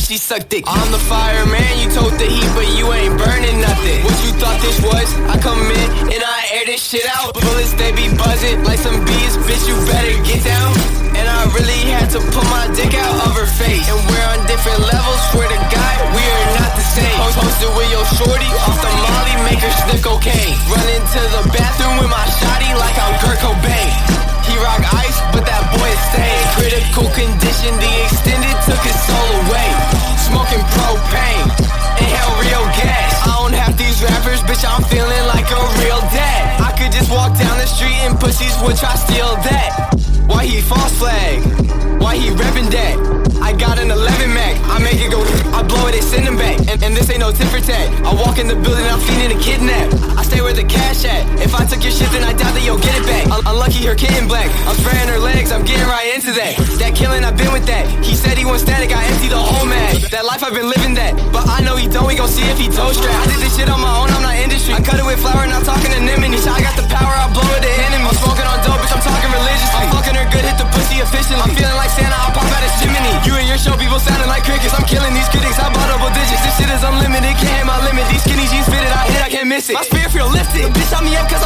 she suck dick. I'm the fireman, you told the heat, but you ain't burning nothing. What you thought this was? I come in and I air this shit out. Bullets, they be buzzing like some bees, bitch, you better get down. And I really had to pull my dick out of her face. And we're on different levels, swear to God, we are not the same. Posted with your shorty, off the molly, make her sniff cocaine. Run into the bathroom with my shotty like I'm Kurt Cobain. He rock ice, but that boy is staying. Critical condition, the extended took his soul away. Smoking propane, inhale real gas. I don't have these rappers, bitch, I'm feeling like a real dad. I could just walk down the street and pussies would try steal that. Why he false flag? Why he reppin' that? I got an 11 Mac, I make it go, I blow it, they send him back. And this ain't no tit for tat. I walk in the building, I'm feeding a kidnap. I stay where the cash at. If I took your shit, then I doubt that you'll get it back. Unlucky her kitten black, I'm spraying her legs, I'm getting right into that. That killing, I've been with that. He said he wants static, I empty the whole mag. That life I've been living that, but I know he don't, we gon' see if he toe strap. I did this shit on my own, I'm not industry. I cut it with flour, not talking anemones. I got the power, I blow it to enemies. I'm smoking on dope, bitch, I'm talking religiously. I'm fucking her good, hit the pussy efficiently. I'm feeling like Santa, I'll pop out his chimney. You and your show people sounding like crickets. I'm killing these critics, I bought double digits. This shit is unlimited, can't hit my limit. These skinny jeans fitted, I hit, I can't miss it. My spirit feel lifted, bitch, shot me up 'cause